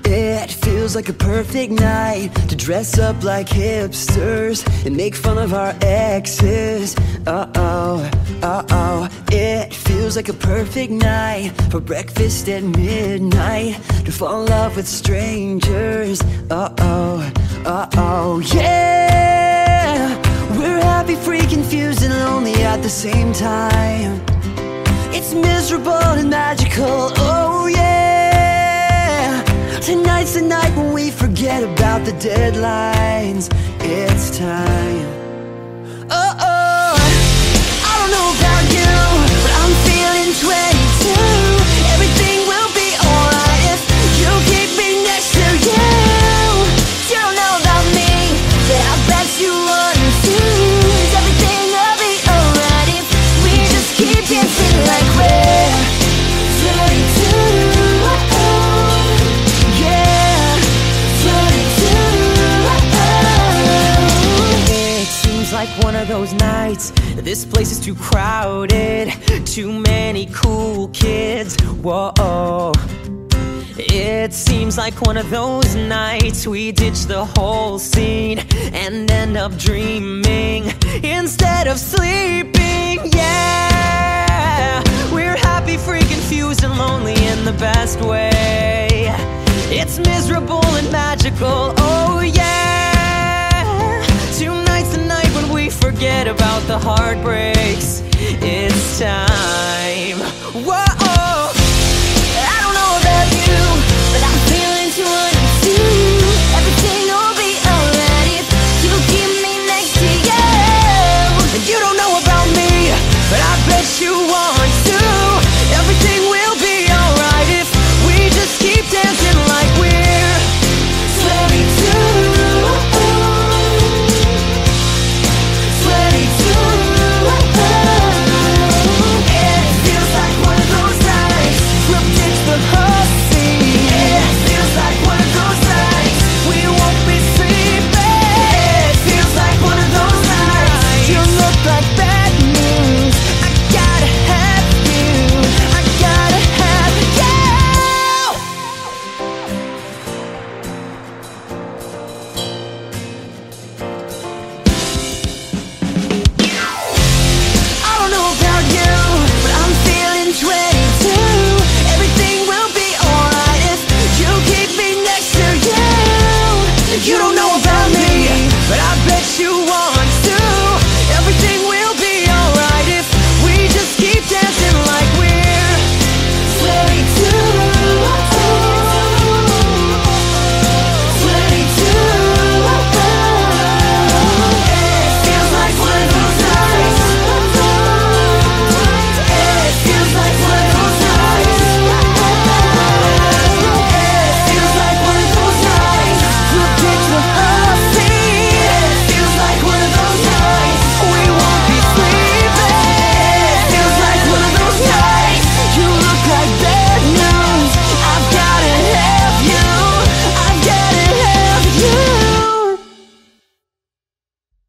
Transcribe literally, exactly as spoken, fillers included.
It feels like a perfect night to dress up like hipsters and make fun of our exes. Uh-oh, uh-oh. It feels like a perfect night for breakfast at midnight, to fall in love with strangers. Uh-oh, uh-oh, yeah. We're happy, free, confused, and lonely at the same time. It's miserable and magical, oh yeah. Tonight's the night when we forget about the deadlines. It's time. Oh, oh. I don't know about you, but I'm feeling twenty-two. Everything will be alright if you keep me next to you. You don't know about me, but I bet you want to. Everything will be alright if we just keep dancing like we're twenty-two. Like one of those nights, this place is too crowded, too many cool kids, whoa. It seems like one of those nights we ditch the whole scene and end up dreaming instead of sleeping, yeah. We're happy, free, confused, and lonely in the best way. It's miserable and magical, oh yeah. Tonight's the night when we forget about the heartbreaks. It's time.